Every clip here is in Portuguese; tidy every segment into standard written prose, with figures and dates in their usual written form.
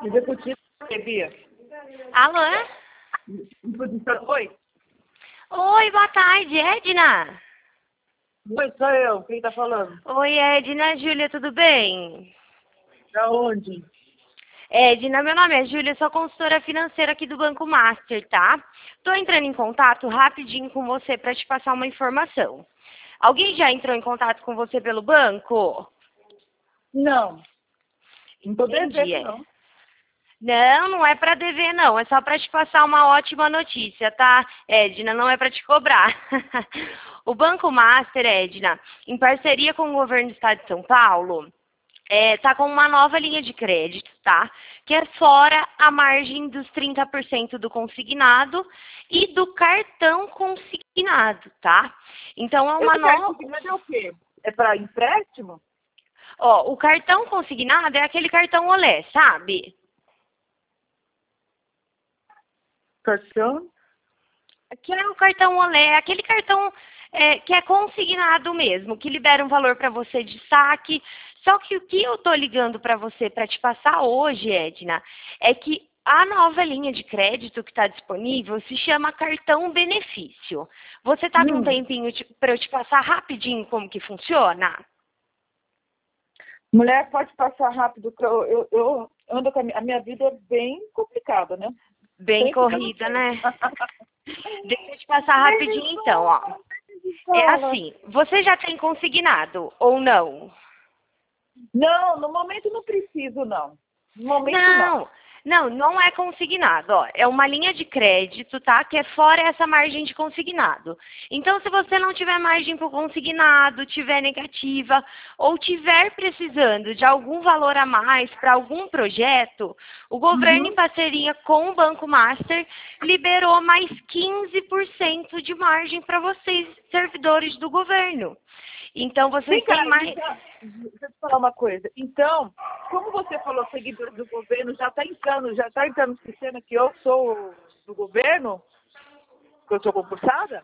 Executivo, Bia. Alô? Oi. Oi, boa tarde, Edna. Oi, sou eu. Quem tá falando? Oi, Edna, Júlia, tudo bem? Da onde? Edna, meu nome é Júlia, sou consultora financeira aqui do Banco Master, tá? Tô entrando em contato rapidinho com você para te passar uma informação. Alguém já entrou em contato com você pelo banco? Não. Não tô Entendi, devendo, não. Não, não é para dever, não. É só para te passar uma ótima notícia, tá, Edna? Não é para te cobrar. O Banco Master, Edna, em parceria com o governo do Estado de São Paulo, tá com uma nova linha de crédito, tá? Que é fora a margem dos 30% do consignado e do cartão consignado, tá? Então, é uma Esse cartão nova... consignado é o quê? É para empréstimo? Ó, o cartão consignado é aquele cartão Olé, sabe? Cartão? Que é o cartão Olé, aquele cartão que é consignado mesmo, que libera um valor para você de saque. Só que o que eu tô ligando para você para te passar hoje, Edna, é que a nova linha de crédito que está disponível se chama cartão benefício. Você tá com um tempinho para eu te passar rapidinho como que funciona? Mulher, pode passar rápido, que eu ando com a minha vida é bem complicada, né? Bem Sempre corrida, né? Deixa eu te passar rapidinho então, ó. É assim, você já tem consignado ou não? Não, no momento não preciso, não. No momento não. Não é consignado, ó. É uma linha de crédito, tá? Que é fora essa margem de consignado. Então, se você não tiver margem para o consignado, tiver negativa ou tiver precisando de algum valor a mais para algum projeto, o governo, em parceria com o Banco Master, liberou mais 15% de margem para vocês, servidores do governo. Então, vocês Vem cá, têm mais... então, deixa eu te falar uma coisa. Então, como você falou, seguidor do governo, já está entrando no sistema que eu sou do governo, que eu sou concursada?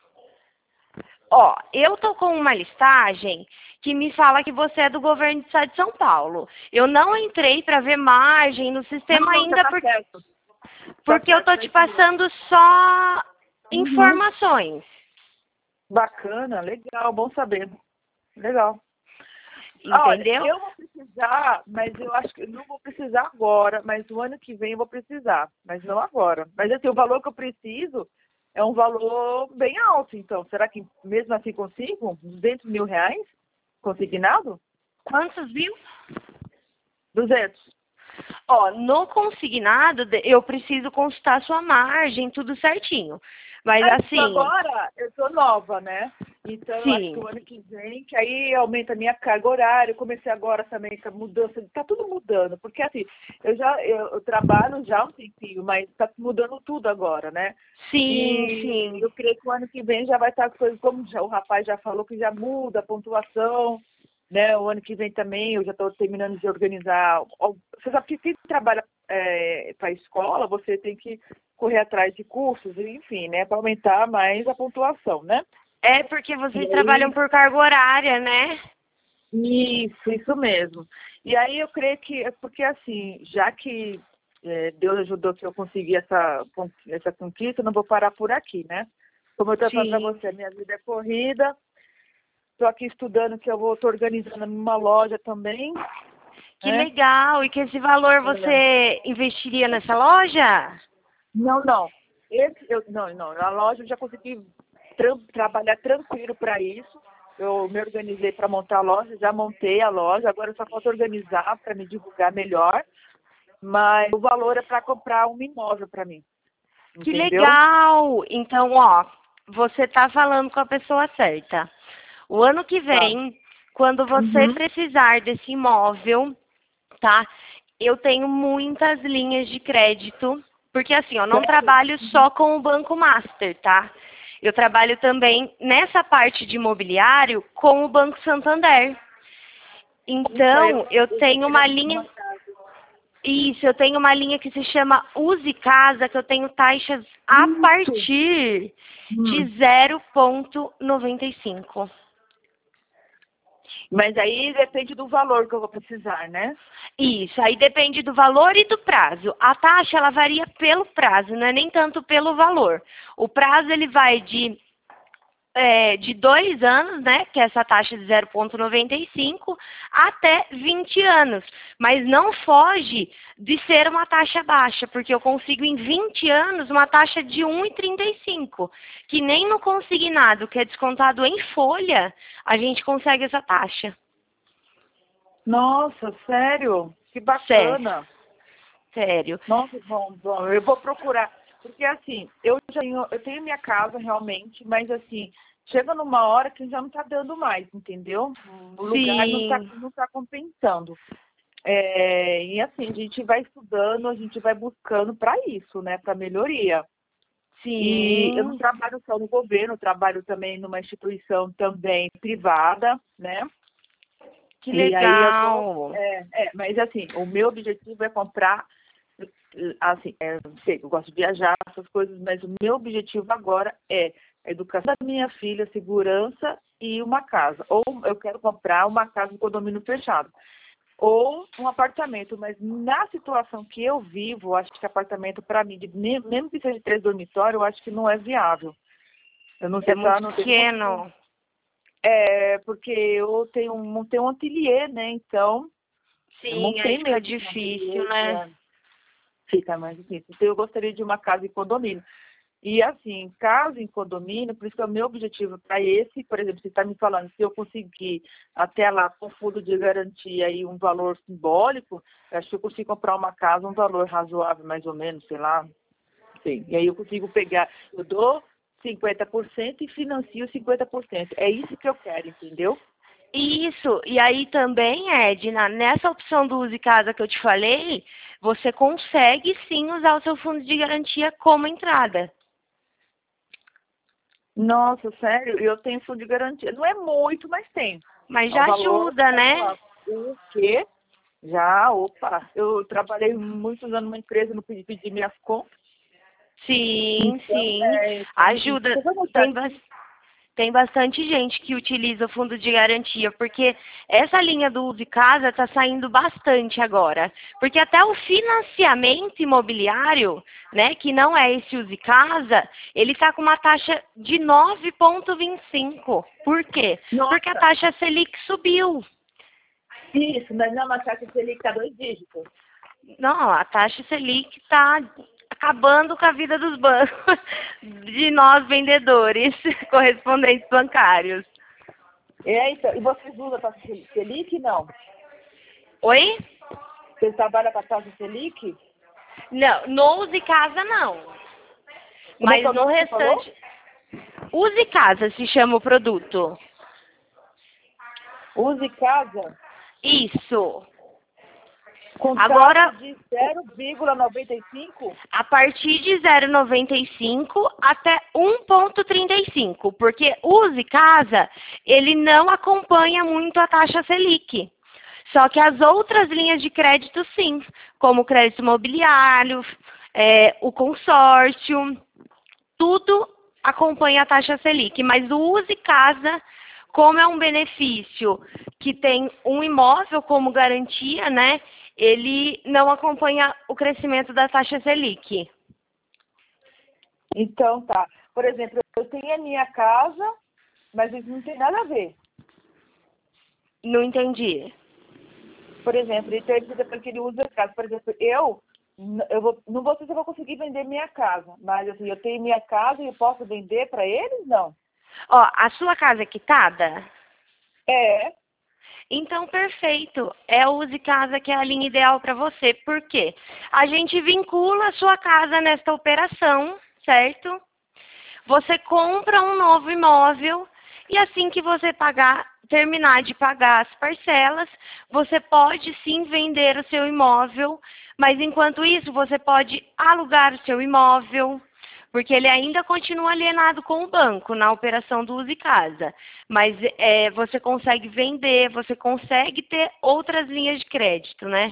Ó, eu tô com uma listagem que me fala que você é do governo do Estado de São Paulo. Eu não entrei para ver margem no sistema Não, já ainda tá certo. porque eu Tá tô certo, te tá isso mesmo. passando só informações. Bacana, legal, bom saber. Legal. Olha, Entendeu? eu vou precisar, mas eu acho que eu não vou precisar agora, mas no ano que vem eu vou precisar, mas não agora. Mas assim, o valor que eu preciso é um valor bem alto, então. Será que mesmo assim consigo? R$ 200.000? Consignado? Quantos viu? 200. Ó, no consignado, eu preciso consultar sua margem, tudo certinho. Mas Então assim, agora eu tô nova, né? Então eu acho que sim. o ano que vem, que aí aumenta a minha carga horária. Eu comecei agora também com a mudança, tá tudo mudando, porque assim, eu trabalho já há um tempinho, mas tá mudando tudo agora, né? Sim, E sim. eu creio que o ano que vem já vai estar coisa, como o rapaz já falou, que já muda a pontuação, né? O ano que vem também eu já estou terminando de organizar. Você sabe que se trabalha para a escola, você tem que correr atrás de cursos, enfim, né? Para aumentar mais a pontuação, né? É porque vocês E trabalham aí, por carga horária, né? isso mesmo. E aí eu creio que, é porque assim, já que Deus ajudou que eu consegui essa conquista, eu não vou parar por aqui, né? Como eu estou falando para Sim. você, minha vida é corrida, estou aqui estudando que eu estou organizando uma loja também, Que né? legal! E que esse valor você investiria nessa loja? Não, não. Não. Na loja eu já consegui trabalhar tranquilo para isso. Eu me organizei para montar a loja, já montei a loja, agora só falta organizar para me divulgar melhor. Mas o valor é para comprar um imóvel para mim. Que Entendeu? legal! Então, ó, você tá falando com a pessoa certa. O ano que Tá. vem, quando você Uhum. precisar desse imóvel, tá? Eu tenho muitas linhas de crédito, porque assim, eu não Sério? trabalho só com o Banco Master, tá? Eu trabalho também nessa parte de imobiliário com o Banco Santander. Isso aí Então, eu eu tô tenho uma querendo linha, uma casa. isso, eu tenho uma linha que se chama Use Casa, que eu tenho taxas a Isso. partir de Hum. 0,95. Mas aí depende do valor que eu vou precisar, né? Isso, aí depende do valor e do prazo. A taxa, ela varia pelo prazo, não é nem tanto pelo valor. O prazo, ele vai de 2 anos, né, que é essa taxa de 0,95, até 20 anos. Mas não foge de ser uma taxa baixa, porque eu consigo em 20 anos uma taxa de 1,35, que nem no consignado, que é descontado em folha, a gente consegue essa taxa. Nossa, sério? Que Sério, bacana. sério. Nossa, bom, eu vou procurar. Porque assim, eu tenho minha casa realmente, mas assim, chega numa hora que já não está dando mais, entendeu? O lugar Sim, não tá compensando. E assim, a gente vai estudando, a gente vai buscando para isso, né? Para melhoria. E eu não sim. trabalho só no governo, eu trabalho também numa instituição também privada, né? Que E aí eu tô. legal. Mas assim, o meu objetivo é comprar. Assim, sei, eu gosto de viajar, essas coisas, mas o meu objetivo agora é a educação da minha filha, segurança e uma casa. Ou eu quero comprar uma casa em condomínio fechado. Ou um apartamento, mas na situação que eu vivo, eu acho que apartamento para mim, mesmo que seja de 3 dormitórios, eu acho que não é viável. Eu não É sei se ela muito não tem muito. pequeno. Porque eu montei um ateliê, né? Então, eu Sim, aí montei fica mesmo um difícil, ateliê, né? fica mais difícil. Então, eu gostaria de uma casa em condomínio. E assim, casa em condomínio, por isso que é o meu objetivo para esse, por exemplo, você está me falando, se eu conseguir até lá com fundo de garantia e um valor simbólico, eu acho que eu consigo comprar uma casa, um valor razoável, mais ou menos, sei lá. Sim. E aí eu consigo pegar, eu dou 50% e financio 50%. É isso que eu quero, entendeu? Isso, e aí também, Edna, nessa opção do Use Casa que eu te falei, você consegue sim usar o seu fundo de garantia como entrada. Nossa, sério, eu tenho fundo de garantia. Não é muito, mas tem. Mas É um já valor ajuda, né? razoável. O quê? Já, opa, eu trabalhei muitos anos numa empresa, não pedi minhas contas. Sim, Então, sim, ajuda. você vai mudar. Tem bastante gente que utiliza o fundo de garantia, porque essa linha do Use Casa está saindo bastante agora. Porque até o financiamento imobiliário, né, que não é esse Use Casa, ele está com uma taxa de 9,25. Por quê? Porque a Nossa, taxa Selic subiu. isso, mas não é uma taxa Selic a 2 dígitos. Não, a taxa Selic está acabando com a vida dos bancos, de nós vendedores, correspondentes bancários. Então, e vocês usam a taxa Selic, não? Oi? Vocês trabalham com a taxa Selic? Não, no Use Casa não. Como é que é Mas o no nome que você falou? restante. Use Casa se chama o produto. Use casa Isso. com taxa Agora, de 0,95? a partir de 0,95 até 1,35, porque Use Casa, ele não acompanha muito a taxa Selic. Só que as outras linhas de crédito, sim, como o crédito imobiliário, o consórcio, tudo acompanha a taxa Selic, mas o Use Casa, como é um benefício que tem um imóvel como garantia, né? Ele não acompanha o crescimento da taxa Selic. Então tá. Por exemplo, eu tenho a minha casa, mas isso não tem nada a ver. Não entendi. Por exemplo, então ele depois que ele usa a casa. Por exemplo, não vou sei se eu vou conseguir vender minha casa, mas assim, eu tenho minha casa e eu posso vender para eles? Não. Ó, a sua casa é quitada? É. Então, perfeito. É o Use Casa que é a linha ideal para você. Por quê? A gente vincula a sua casa nesta operação, certo? Você compra um novo imóvel e assim que você terminar de pagar as parcelas, você pode sim vender o seu imóvel, mas enquanto isso você pode alugar o seu imóvel, porque ele ainda continua alienado com o banco na operação do Use Casa. Mas você consegue vender, você consegue ter outras linhas de crédito, né?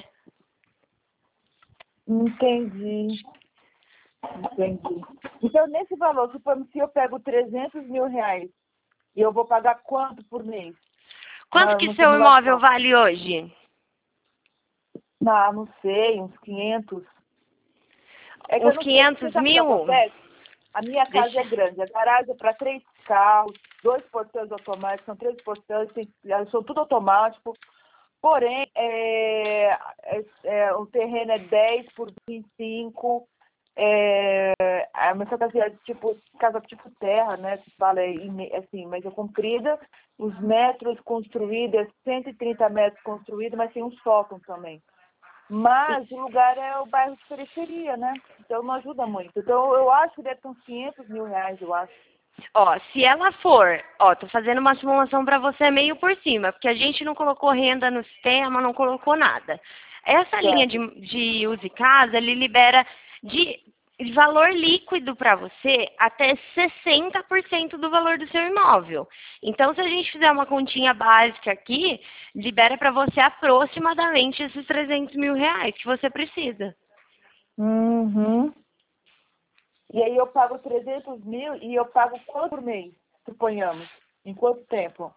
Entendi. Entendi. Então, nesse valor, se eu pego 300 mil reais, e eu vou pagar quanto por mês? Quanto que na seu imóvel simulação. vale hoje? Não sei, uns 500. É que eu Uns não sei, você 500 sabe o que mil? acontece? A minha casa Deixa... é grande, a garagem é para 3 carros, 2 portões automáticos, são 3 portões, são tudo automático. Porém, o terreno é 10 por 25. A minha fantasia é tipo, casa tipo terra, né? Que fala assim, mas é comprida. Os metros construídos, é 130 metros construídos, mas tem um sótão também. Mas o lugar é o bairro de periferia, né? Então não ajuda muito. Então eu acho que deve ter uns 500 mil reais, eu acho. Ó, se ela for, ó, tô fazendo uma simulação para você meio por cima, porque a gente não colocou renda no sistema, não colocou nada. Essa linha Certo. de use casa, ele libera de valor líquido para você até 60% do valor do seu imóvel. Então, se a gente fizer uma continha básica aqui, libera para você aproximadamente esses 300 mil reais que você precisa. Uhum. E aí eu pago 300 mil e eu pago quanto por mês, suponhamos? Em quanto tempo?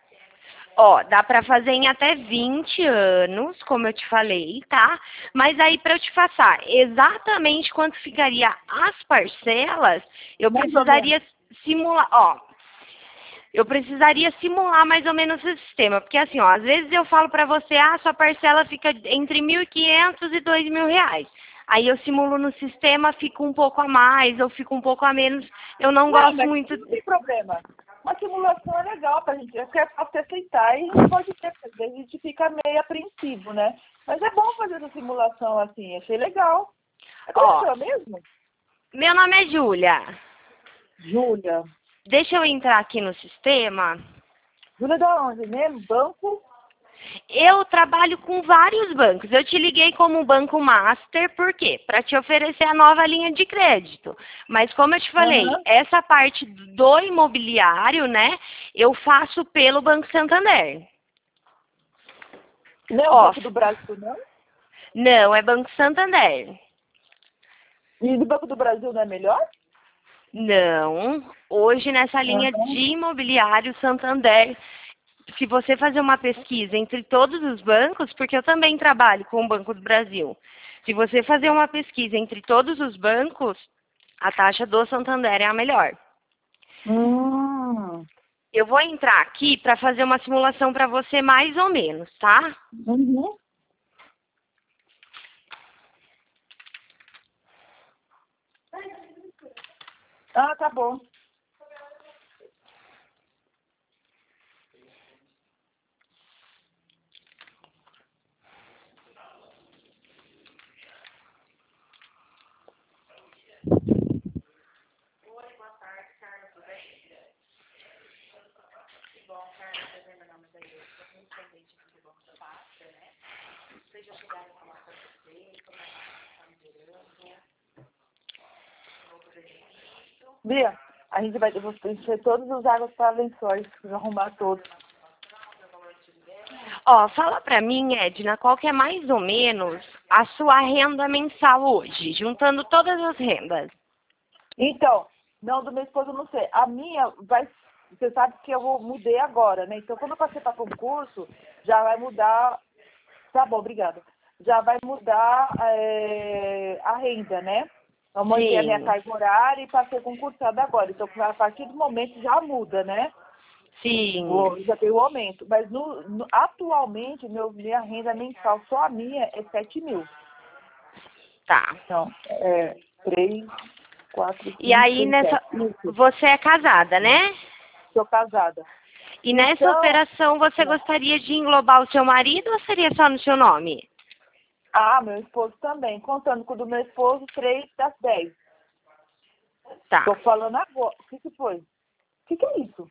Ó, dá para fazer em até 20 anos, como eu te falei, tá? Mas aí para eu te passar exatamente quanto ficaria as parcelas, eu Mais ou menos. precisaria simular, ó, eu precisaria simular mais ou menos esse sistema, porque assim, ó, às vezes eu falo para você, ah, sua parcela fica entre 1.500 e 2.000 reais. Aí eu simulo no sistema, fica um pouco a mais ou fica um pouco a menos. Eu não Não, gosto mas muito. não tem problema. Uma simulação é legal pra gente, é fácil aceitar e a gente pode ter, porque às vezes a gente fica meio apreensivo, né? Mas é bom fazer essa simulação assim, achei legal. Como é que Ó, chama mesmo? meu nome é Júlia. Júlia. Deixa eu entrar aqui no sistema. Júlia da onde mesmo? Banco? Eu trabalho com vários bancos. Eu te liguei como Banco Master, por quê? Para te oferecer a nova linha de crédito. Mas como eu te falei, Aham. essa parte do imobiliário, né, eu faço pelo Banco Santander. Não é o Ó, Banco do Brasil, não? não, é Banco Santander. E do Banco do Brasil não é melhor? Não, hoje nessa linha Aham. de imobiliário Santander, se você fazer uma pesquisa entre todos os bancos, porque eu também trabalho com o Banco do Brasil, se você fazer uma pesquisa entre todos os bancos, a taxa do Santander é a melhor. Hum. Eu vou entrar aqui para fazer uma simulação para você mais ou menos, tá? Uhum. Ah, tá bom. Bia, a gente vai encher todas as águas para lençóis, arrumar todos. Ó, fala para mim, Edna, qual que é mais ou menos a sua renda mensal hoje, juntando todas as rendas? Então, não, do meu esposo eu não sei. A minha vai. Você sabe que mudei agora, né? Então, quando eu passei para concurso, já vai mudar. Tá bom, obrigada. Já vai mudar a renda, né? Eu aumentei a minha Sim, carga horária e passei concursada agora. Então, a partir do momento já muda, né? sim, Já tem o aumento. Mas atualmente, minha renda mensal, só a minha, é 7 mil. tá. Então, 3, 4, E 5, aí 6, nessa, 7. Isso. você é casada, né? Sou casada. E nessa Então, operação você gostaria de englobar o seu marido ou seria só no seu nome? meu esposo também. Contando com o do meu esposo, 3 das 10. Tá. Estou falando agora. O que que foi? O que que é isso?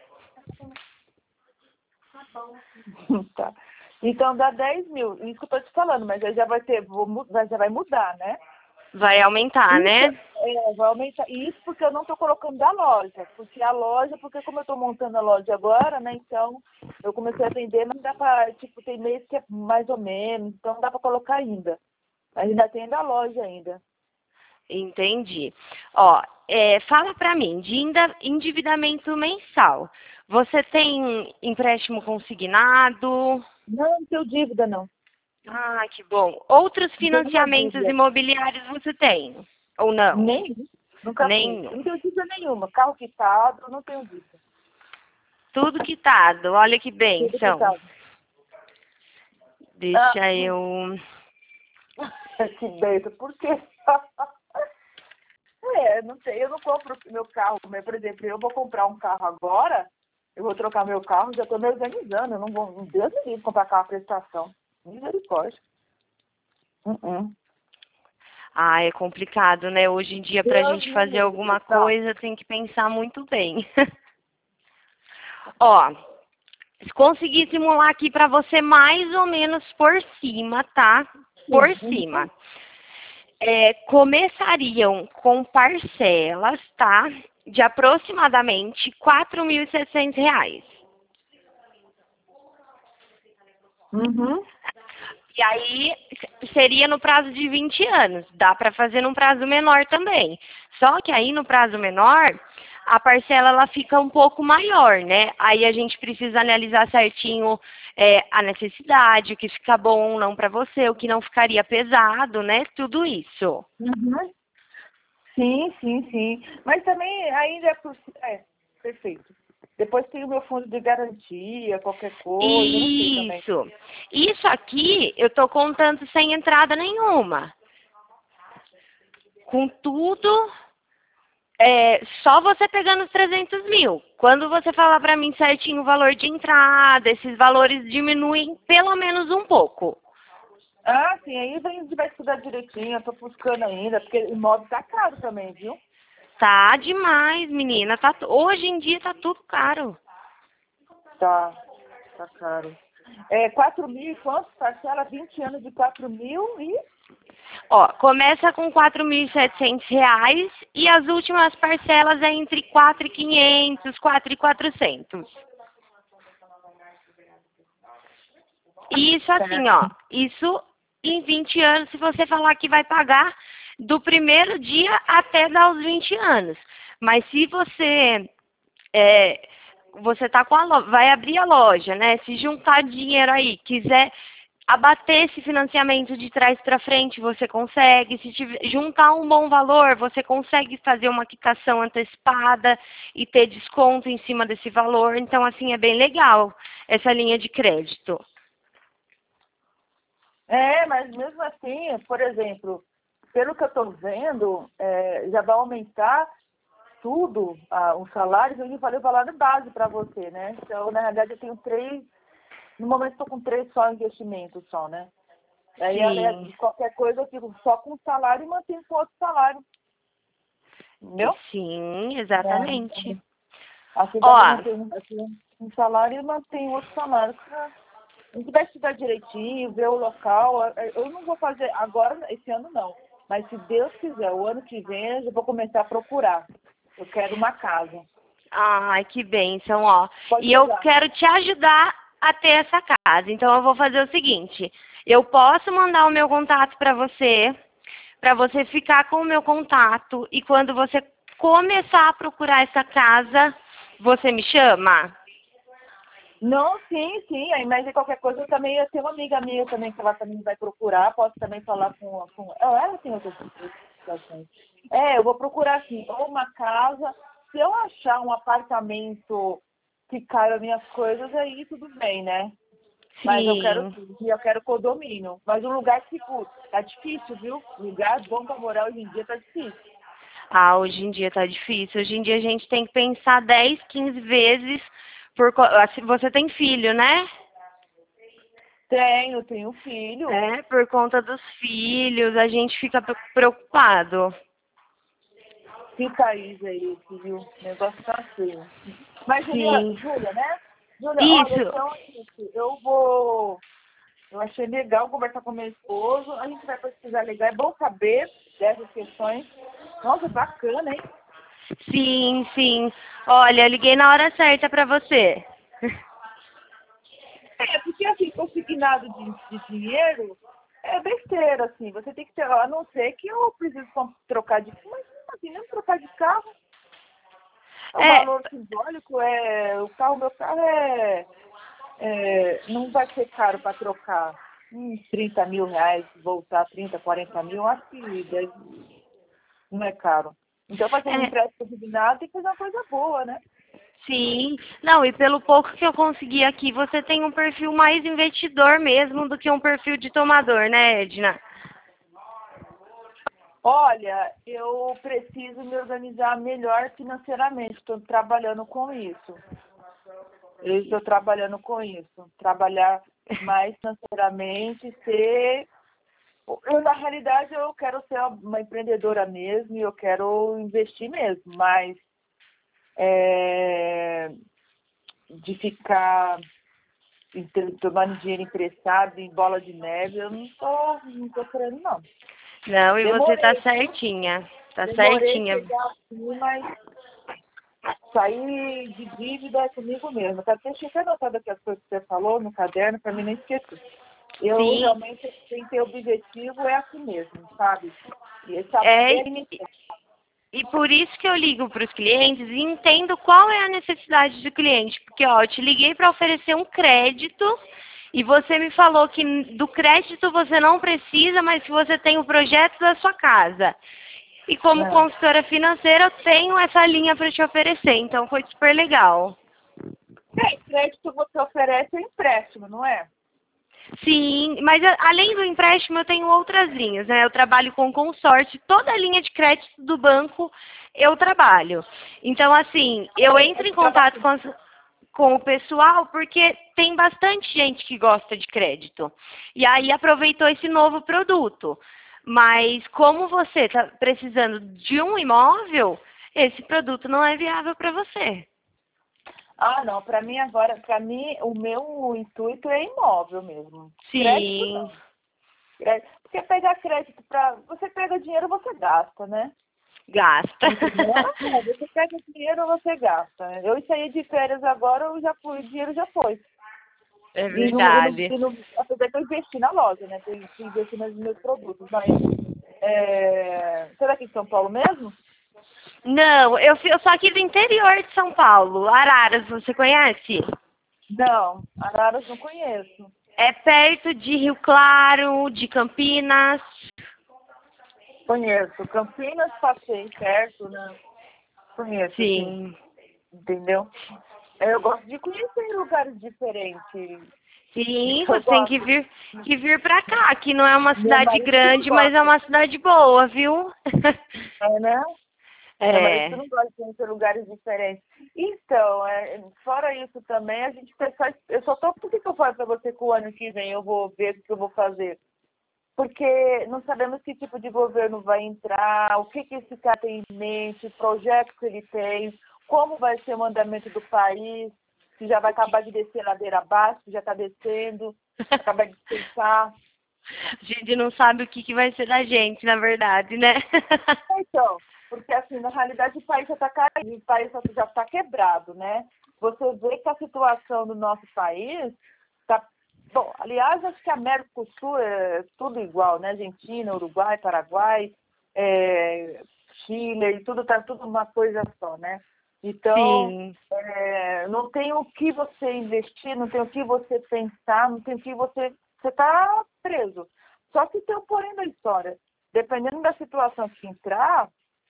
Tá. Então dá 10 mil. Isso que eu estou te falando, mas aí já vai ter, já vai mudar, né? Vai aumentar, Isso, né? vai aumentar. E isso porque eu não estou colocando da loja. Porque como eu estou montando a loja agora, né? Então, eu comecei a vender, mas não dá para, tipo, tem mês que é mais ou menos, então não dá para colocar ainda. Mas ainda tem da loja ainda. Entendi. Ó, fala pra mim, de endividamento mensal. Você tem empréstimo consignado? Não tenho dívida, não. Ah, que bom. Outros Não tenho nenhuma financiamentos dívida. igumobiliários você tem? Ou não? Nem, nunca fiz. Nenhum. Não tenho dívida nenhuma. Carro quitado, não tenho dívida. Tudo quitado. Olha que Tudo bênção. quitado. Ah, Deixa eu... que besta. Por quê? Não sei, eu não compro meu carro. Mas, por exemplo, eu vou comprar um carro agora, eu vou trocar meu carro, já estou me organizando. Eu não vou, Deus me livre, comprar carro à prestação. Misericórdia. Uh-uh. Ah, é complicado, né? Hoje em dia, pra Deus gente me fazer livre. alguma Não. coisa, tem que pensar muito bem. Ó, consegui simular aqui pra você mais ou menos por cima, tá? Por Sim. cima. Começariam com parcelas, tá? De aproximadamente R$ 4.700. Uhum. E aí seria no prazo de 20 anos. Dá para fazer num prazo menor também. Só que aí no prazo menor, a parcela ela fica um pouco maior, né? Aí a gente precisa analisar certinho a necessidade, o que fica bom ou não para você, o que não ficaria pesado, né? Tudo isso. Uhum. Sim, sim, sim. Mas também ainda perfeito. Depois tem o meu fundo de garantia, qualquer coisa, não sei também. Isso. Isso aqui eu tô contando sem entrada nenhuma. Com tudo, só você pegando os 300 mil. Quando você falar para mim certinho o valor de entrada, esses valores diminuem pelo menos um pouco. Ah, sim, aí a gente vai estudar direitinho, eu tô buscando ainda, porque o imóvel tá caro também, viu? Tá demais, menina. Hoje em dia tá tudo caro. Tá caro. 4 mil e quantos? Parcela 20 anos de 4 mil e... Ó, começa com R$ 4.700 e as últimas parcelas é entre 4.500, 4.400. Isso assim, ó, Certo. isso em 20 anos, se você falar que vai pagar do primeiro dia até dar os 20 anos. Mas se você tá com vai abrir a loja, né? Se juntar dinheiro aí, quiser abater esse financiamento de trás para frente, você consegue. Se juntar um bom valor, você consegue fazer uma quitação antecipada e ter desconto em cima desse valor. Então, assim, é bem legal essa linha de crédito. Mas mesmo assim, por exemplo, pelo que eu tô vendo, já vai aumentar tudo, os salários. Eu já falei o salário base para você, né? Então, na realidade, eu tenho 3, no momento estou com 3 só investimentos só, né? Aí, Sim, qualquer coisa, eu fico só com um salário e mantenho com outro salário, entendeu? sim, É, exatamente. assim dá para Ó, manter um salário e manter outro salário. A gente vai estudar direitinho, ver o local. Eu não vou fazer agora, esse ano não. Mas se Deus quiser, o ano que vem eu já vou começar a procurar. Eu quero uma casa. ai, que bênção, ó. Pode E eu pegar. quero te ajudar a ter essa casa. Então, eu vou fazer o seguinte: eu posso mandar o meu contato para você ficar com o meu contato, e quando você começar a procurar essa casa, você me chama? Não, sim, sim. Aí, mas de qualquer coisa, eu também ia ter uma amiga minha também que ela também vai procurar. Posso também falar com ela tem outras situações. Eu vou procurar assim, ou uma casa. Se eu achar um apartamento que caiba minhas coisas, aí tudo bem, né? Mas Sim. eu quero condomínio. Mas um lugar seguro. Tá difícil, viu? Lugar bom pra morar hoje em dia tá difícil. Ah, hoje em dia tá difícil. Hoje em dia a gente tem que pensar 10, 15 vezes você tem filho, né? Tenho um filho. Por conta dos filhos, a gente fica preocupado. Fica aí, viu? O negócio tá feio. Mas, Sim. Júlia, né? Júlia, olha, Isso. então, eu achei legal conversar com meu esposo. A gente vai pesquisar legal. É bom saber dessas questões. Nossa, bacana, hein? Sim, sim. Olha, eu liguei na hora certa pra você. Porque assim, consignado de dinheiro é besteira, assim. Você tem que ter, a não ser que eu preciso trocar de. Mas assim, mesmo trocar de carro. O valor simbólico meu carro não vai ser caro para trocar. Uns 30 mil reais, voltar 30, 40 mil, acho que não é caro. Então, fazer um empréstimo combinado tem que fazer uma coisa boa, né? Sim. Não, e pelo pouco que eu consegui aqui, você tem um perfil mais investidor mesmo do que um perfil de tomador, né, Edna? Olha, eu preciso me organizar melhor financeiramente. Estou trabalhando com isso. Eu estou trabalhando com isso. Trabalhar mais financeiramente, na realidade, eu quero ser uma empreendedora mesmo e eu quero investir mesmo, mas de ficar tomando dinheiro emprestado em bola de neve, eu não tô querendo, não. Não, e você tá Demorei, certinha. Tá demorei certinha. chegar aqui, mas sair de dívida é comigo mesmo. Até deixa eu anotar aqui as coisas que você falou no caderno para mim nem esquecer. Eu Sim. realmente tenho que ter objetivo, é assim mesmo, sabe? E E por isso que eu ligo para os clientes e entendo qual é a necessidade do cliente. Porque, ó, eu te liguei para oferecer um crédito e você me falou que do crédito você não precisa, mas que você tem o projeto da sua casa. E como consultora financeira, eu tenho essa linha para te oferecer. Então, foi super legal. Crédito você oferece empréstimo, não é? Sim, mas além do empréstimo, eu tenho outras linhas, né? Eu trabalho com consórcio, toda a linha de crédito do banco eu trabalho. Então, assim, eu entro em contato com o pessoal porque tem bastante gente que gosta de crédito. E aí aproveitou esse novo produto. Mas como você está precisando de um imóvel, esse produto não é viável para você. Ah, não, para mim o meu intuito é imóvel mesmo. Crédito Sim, não. Porque pegar crédito você pega dinheiro, você gasta, né? gasta. Você pega dinheiro, você gasta. Eu saí de férias agora, o dinheiro já foi. É verdade. Apesar que eu investi na loja, né? Eu investi nos meus produtos, mas você é daqui de São Paulo mesmo? Não, eu sou aqui do interior de São Paulo, Araras, você conhece? Não, Araras não conheço. É perto de Rio Claro, de Campinas. Conheço. Campinas passei perto, né? Conheço, sim. Sim. Entendeu? Eu gosto de conhecer lugares diferentes. Sim, Eu você tem gosto. que vir pra cá, que não é uma Meu cidade marido que não grande, mas é gosta, uma cidade boa, viu? né? Meu marido que É, não gosta de conhecer lugares diferentes. Então, fora isso também, a gente pensa. Por que eu falo para você que o ano que vem eu vou ver o que eu vou fazer? Porque não sabemos que tipo de governo vai entrar, o que esse cara tem em mente, o projeto que ele tem, como vai ser o andamento do país, se já vai acabar de descer ladeira abaixo, se já está descendo, acabar de descansar. a gente não sabe o que vai ser da gente, na verdade, né? Então, porque assim, na realidade o país já está caindo, o país já está quebrado, né? Você vê que a situação do nosso país está. Bom, aliás, acho que a América do Sul é tudo igual, né? Argentina, Uruguai, Paraguai, Chile, e está tudo uma coisa só, né? Então, Sim, não tem o que você investir, não tem o que você pensar, não tem o que você está preso. Só que tem o porém da história. Dependendo da situação que entrar,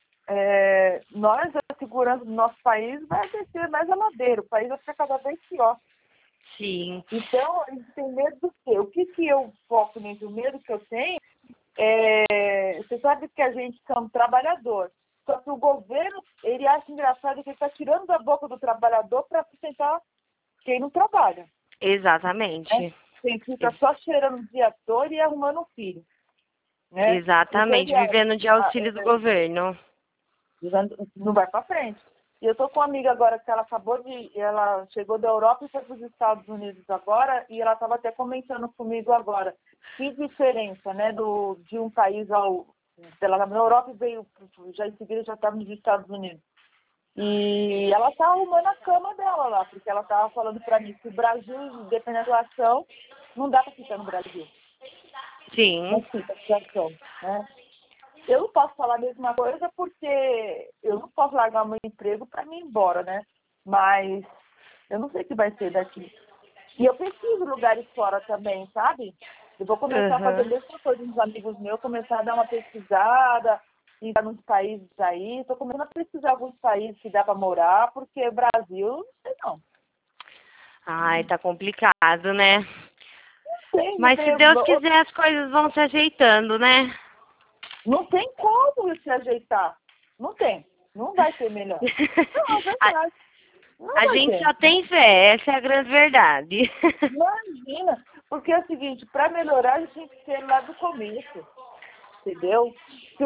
a segurança do nosso país vai descer mais a ladeira, o país vai ficar cada vez pior. sim, Então, a gente tem medo do quê? O que eu foco nisso? O medo que eu tenho você sabe que a gente é um trabalhador. Só que o governo, ele acha engraçado que ele está tirando da boca do trabalhador para sustentar quem não trabalha. Né? exatamente. Quem fica só cheirando o dia todo e arrumando um filho. Né? Então, Exatamente, vivendo de auxílio do governo. não vai para frente. E eu estou com uma amiga agora que ela chegou da Europa e foi para os Estados Unidos agora, e ela estava até comentando comigo agora. Que diferença, né, de um país ela estava na Europa e veio, já em seguida já estava nos Estados Unidos. E ela está arrumando a cama dela lá, porque ela estava falando para mim que o Brasil, dependendo da situação, não dá para ficar no Brasil. Não Sim. fica a situação, né? Eu não posso falar a mesma coisa porque eu não posso posso largar meu emprego para mim ir embora, né? Mas eu não sei o que vai ser daqui. E eu preciso de lugares fora também, sabe? Eu vou começar a fazer a mesma coisa com os amigos meus, começar a dar uma pesquisada, ir nos países aí. Estou começando a pesquisar alguns países que dá para morar, porque o Brasil, não sei não. Ai, tá complicado, né? Não Mas se tem, Deus quiser, as coisas vão se ajeitando, né? não tem como se ajeitar. Não tem. Não vai ser melhor. Não, é verdade. Não A vai gente ter. só tem fé, essa é a grande verdade. Imagina. Porque é o seguinte, para melhorar, a gente tem que ser lá do começo. Entendeu? Se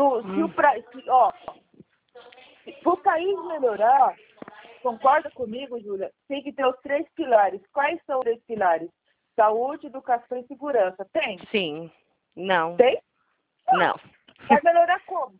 o país melhorar, concorda comigo, Júlia? Tem que ter os 3 pilares. Quais são os 3 pilares? Saúde, educação e segurança. Tem? Sim. Não. Tem? Não. Vai melhorar como?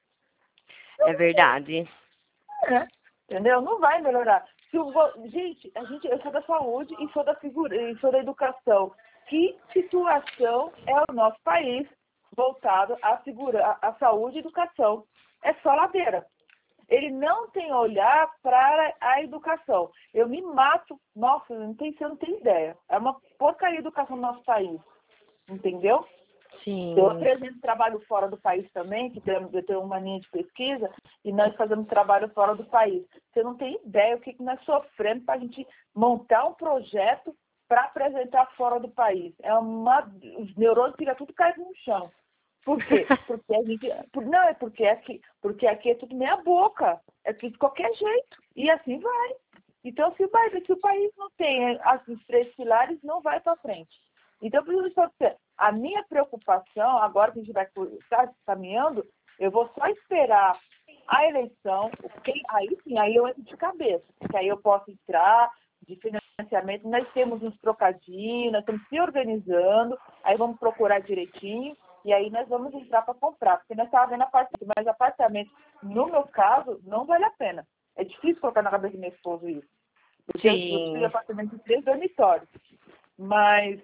É verdade. Entendeu? Não vai melhorar. Gente, eu sou da saúde e sou e sou da educação. Que situação é o nosso país voltado à saúde e educação? É só ladeira. Ele não tem olhar para a educação. Eu me mato. Nossa, você não tem ideia. É uma porcaria a educação no nosso país. Entendeu? Sim. Eu apresento trabalho fora do país também, que eu tenho uma linha de pesquisa, e nós fazemos trabalho fora do país. Você não tem ideia o que nós sofremos para a gente montar um projeto para apresentar fora do país. Os neurônios ficam tudo caído no chão. Por quê? Porque a gente. Não, é porque aqui é tudo meia boca. É tudo de qualquer jeito. E assim vai. Então, se o país não tem os 3 pilares, não vai para frente. Então, por isso, a minha preocupação, agora que a gente vai estar caminhando, eu vou só esperar a eleição, aí sim, aí eu entro de cabeça, porque aí eu posso entrar de financiamento, nós temos uns trocadinhos, nós estamos se organizando, aí vamos procurar direitinho, e aí nós vamos entrar para comprar, porque nós estávamos vendo apartamento, mas apartamento, no meu caso, não vale a pena. É difícil colocar na cabeça do meu esposo isso. Porque eu preciso de apartamento de 3 dormitórios. Mas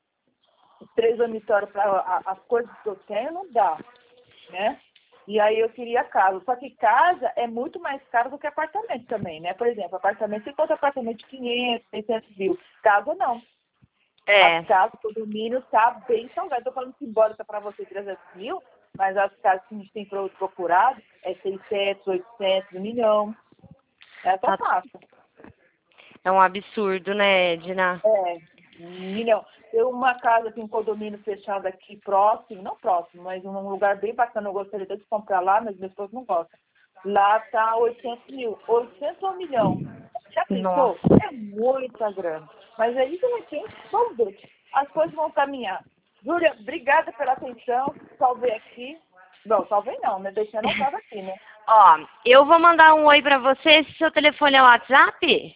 3 dormitórios para as coisas que eu tenho não dá, né? E aí eu queria casa. Só que casa é muito mais caro do que apartamento também, né? Por exemplo, apartamento, você conta apartamento de 500, 600 mil. Casa não. As casas, o condomínio está bem salgado. Estou falando que embora está para você 300 mil, mas as casas que a gente tem procurado é 600, 800, 1 milhão. Essa faixa. É um absurdo, né, Edna? 1 milhão. Tem uma casa, um condomínio fechado aqui próximo, não próximo, mas um lugar bem bacana, eu gostaria de comprar lá, mas minhas pessoas não gostam. Lá está 800 mil, 800 ou 1 milhão. Já pensou? É muita grana. Mas aí, de repente, vamos ver. As coisas vão caminhar. Júlia, obrigada pela atenção. Salvei aqui. Não, salvei não, né? Deixando a casa aqui, né? Ó, eu vou mandar um oi pra você. Esse seu telefone é o WhatsApp?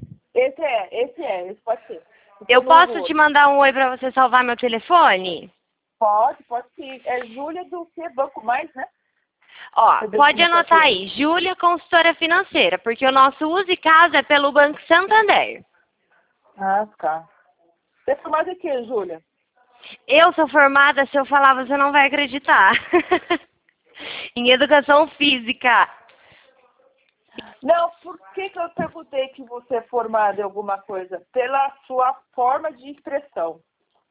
Esse pode ser. Eu posso te mandar um oi pra você salvar meu telefone? Pode sim. É Júlia do que? Banco Mais, né? Ó, pode anotar aí, Júlia Consultora Financeira, porque o nosso uso e casa é pelo Banco Santander. Ah, tá. Você é formada em quê, Júlia? Eu sou formada, se eu falar, você não vai acreditar. Em Educação Física. Não, por que eu perguntei que você é formada em alguma coisa? Pela sua forma de expressão.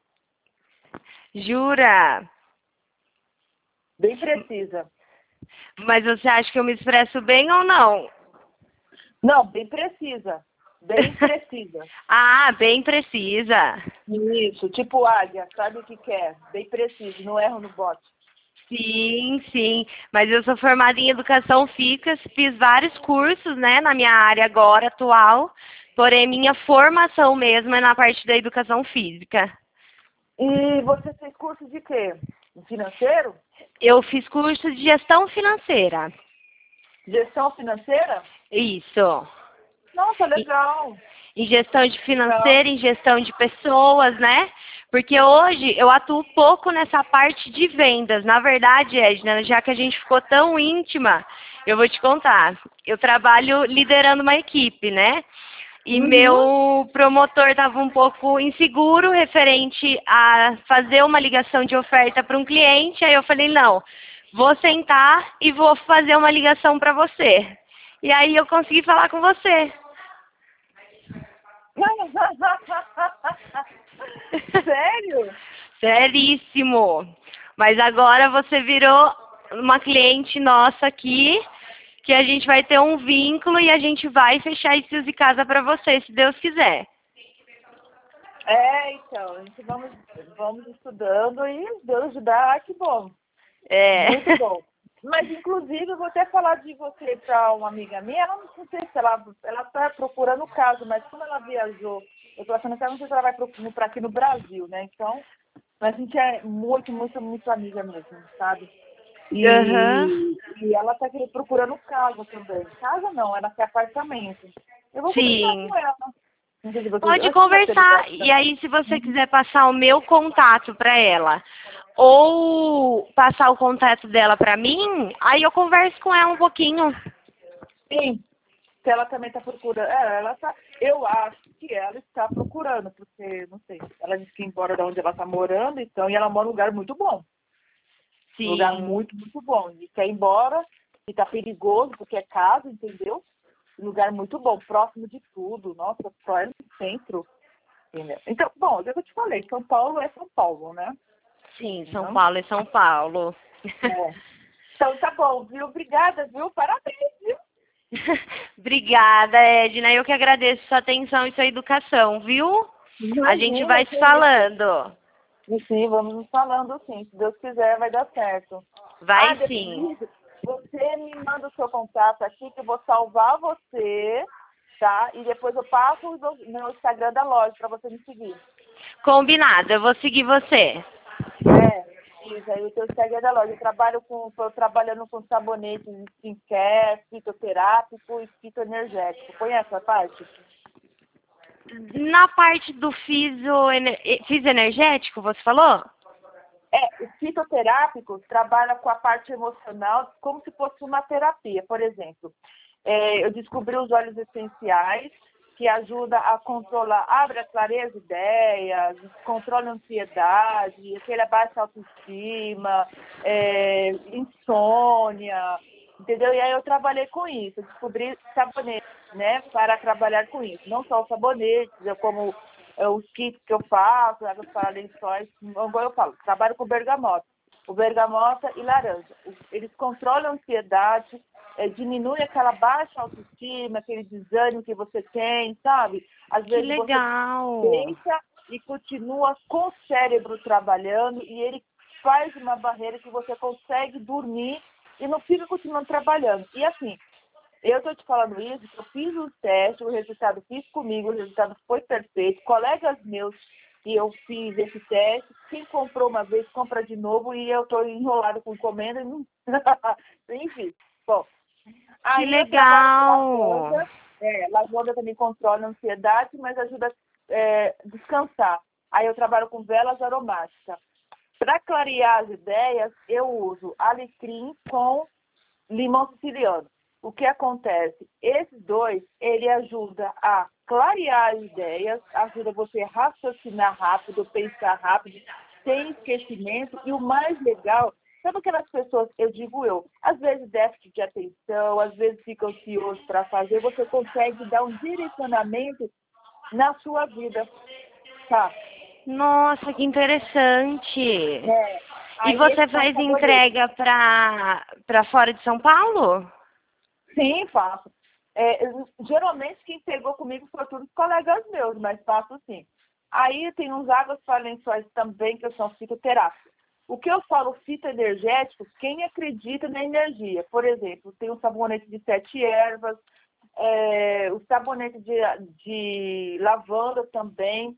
Jura? Bem precisa. Mas você acha que eu me expresso bem ou não? Não, bem precisa. Bem precisa. Ah, bem precisa. Isso, tipo águia, sabe o que quer? Bem preciso, não erro no bote. Sim, sim. Mas eu sou formada em Educação Física, fiz vários cursos, né, na minha área agora, atual. Porém, minha formação mesmo é na parte da Educação Física. E você fez curso de quê? Financeiro? Eu fiz curso de Gestão Financeira. Gestão financeira? Isso. Nossa, legal. Em gestão de financeira, em gestão de pessoas, né? Porque hoje eu atuo pouco nessa parte de vendas. Na verdade, Edna, já que a gente ficou tão íntima, eu vou te contar. Eu trabalho liderando uma equipe, né? E meu promotor estava um pouco inseguro referente a fazer uma ligação de oferta para um cliente. Aí eu falei, não, vou sentar e vou fazer uma ligação para você. E aí eu consegui falar com você. Sério? Seríssimo. Mas agora você virou uma cliente nossa aqui, que a gente vai ter um vínculo e a gente vai fechar esse Usa Casa para você, se Deus quiser. Então, a gente vamos estudando e Deus ajudar, que bom. É. Muito bom. Mas, inclusive, eu vou até falar de você para uma amiga minha, ela não sei se ela está procurando o caso, mas como ela viajou, eu estou achando que ela não sei se ela vai para aqui no Brasil, né? Então, a gente é muito, muito, muito amiga mesmo, sabe? Aham. E ela está procurando casa também. Casa não, ela quer apartamento. Eu vou conversar Sim. com ela. Não sei se você, Pode antes de você ligar, conversar. E aí, se você quiser passar o meu contato para ela, ou passar o contato dela para mim, aí eu converso com ela um pouquinho. sim, se ela também está procurando. Eu acho que ela está procurando, porque, não sei, ela disse que ia embora de onde ela está morando, então, e ela mora num lugar muito bom. Um lugar Sim. muito, muito bom. E quer ir embora, e tá perigoso, porque é casa, entendeu? Um lugar muito bom, próximo de tudo. Nossa, só é no centro. Entendeu? Então, bom, é o que eu te falei, São Paulo é São Paulo, né? Sim, São Então, Paulo é São Paulo. então tá bom, viu? Obrigada, viu? Parabéns, viu? Obrigada, Edna. Eu que agradeço sua atenção e sua educação, viu? A gente Imagina, vai que se isso. falando. E sim, vamos nos falando sim. Se Deus quiser, vai dar certo. Vai sim. Depois você me manda o seu contato aqui, que eu vou salvar você, tá? E depois eu passo o meu Instagram da loja para você me seguir. Combinado, eu vou seguir você. Isso aí o teu Instagram da loja. Estou trabalhando com sabonetes de skincare, fitoterápico e fitoenergético. Conhece essa parte? Na parte do fisioenergético, você falou? O fitoterápico trabalha com a parte emocional como se fosse uma terapia. Por exemplo, eu descobri os óleos essenciais que ajuda a controlar, abre a clareza de ideias, controla a ansiedade, aquele baixa autoestima, insônia, entendeu? E aí eu trabalhei com isso, eu descobri sabonetes, né, para trabalhar com isso. Não só os sabonetes, como os kits que eu faço, águas para lençóis, agora eu falo, trabalho com bergamota. O bergamota e laranja. Eles controlam a ansiedade, diminui aquela baixa autoestima, aquele desânimo que você tem, sabe? Às Que vezes você legal. deita e continua com o cérebro trabalhando e ele faz uma barreira que você consegue dormir e não fica continuando trabalhando. E assim, eu estou te falando isso, que eu fiz um teste, o resultado fiz comigo, o resultado foi perfeito. Colegas meus que eu fiz esse teste, quem comprou uma vez, compra de novo e eu estou enrolado com encomenda. E não... Enfim, bom. Que Aí eu trabalho com legal. lavanda. Lavanda também controla a ansiedade, mas ajuda a descansar. Aí eu trabalho com velas aromáticas. Para clarear as ideias, eu uso alecrim com limão siciliano. O que acontece? Esses dois, ele ajuda a clarear as ideias, ajuda você a raciocinar rápido, pensar rápido, sem esquecimento. E o mais legal, sabe aquelas pessoas, às vezes déficit de atenção, às vezes fica ansioso para fazer, você consegue dar um direcionamento na sua vida, tá? Nossa, que interessante. E Aí você esses são os faz sabonetes. entrega para fora de São Paulo? Sim, faço. Geralmente quem pegou comigo foi todos os colegas meus, mas faço sim. Aí tem uns águas para lençóis também que são fitoterápicos. O que eu falo fitoenergético, quem acredita na energia. Por exemplo, tem o sabonete de 7 ervas, o sabonete de lavanda também.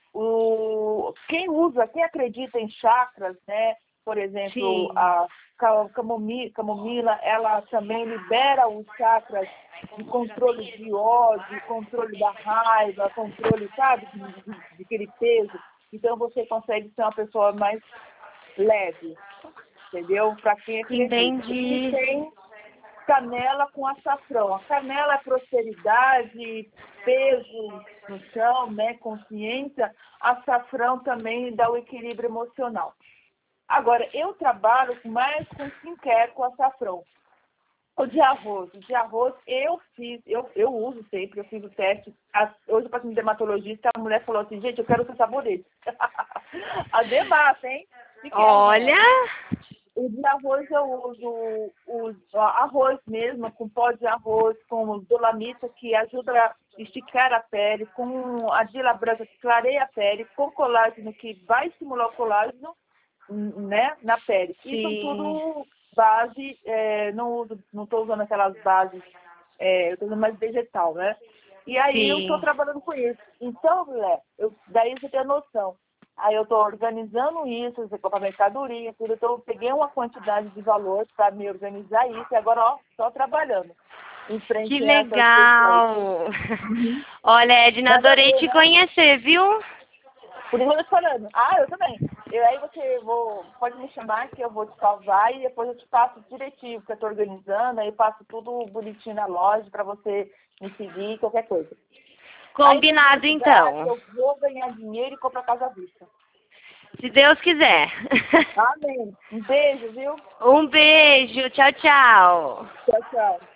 Quem acredita em chakras, né? Por exemplo, Sim. a camomila, ela também libera os chakras de controle de ódio, controle da raiva, controle, sabe, de aquele peso. Então você consegue ser uma pessoa mais leve, entendeu? Para quem acredita. E Entendi. tem canela com açafrão. A canela é prosperidade, peso no chão, né, consciência. Açafrão também dá o equilíbrio emocional. Agora, eu trabalho mais com skincare com açafrão. O de arroz eu fiz, eu uso sempre, eu fiz o teste. Hoje eu passei no dermatologista, a mulher falou assim, gente, eu quero ser sabonete. A Demata, hein? Olha, O de arroz eu uso o arroz mesmo, com pó de arroz, com dolamita, que ajuda a esticar a pele, com argila branca, que clareia a pele, com colágeno, que vai estimular o colágeno, né, na pele. sim. Isso tudo base, não estou usando aquelas bases, eu estou usando mais vegetal, né? E aí eu estou Sim. trabalhando com isso. Então, mulher, daí você tem a noção. Aí eu estou organizando isso, você compra mercadoria, tudo. Então eu peguei uma quantidade de valor para me organizar isso e agora, ó, só trabalhando em frente Que a essas questões. legal! Olha, Edna, Nada a adorei ver, te né? conhecer, viu? Por isso eu tô falando. Ah, eu também. Aí pode me chamar que eu vou te salvar e depois eu te passo direitinho, porque eu tô organizando, aí passo tudo bonitinho na loja para você me seguir, qualquer coisa. Combinado, Aí, então. eu vou ganhar dinheiro e comprar casa à vista. Se Deus quiser. Amém. Um beijo, viu? Um beijo. Tchau, tchau. Tchau, tchau.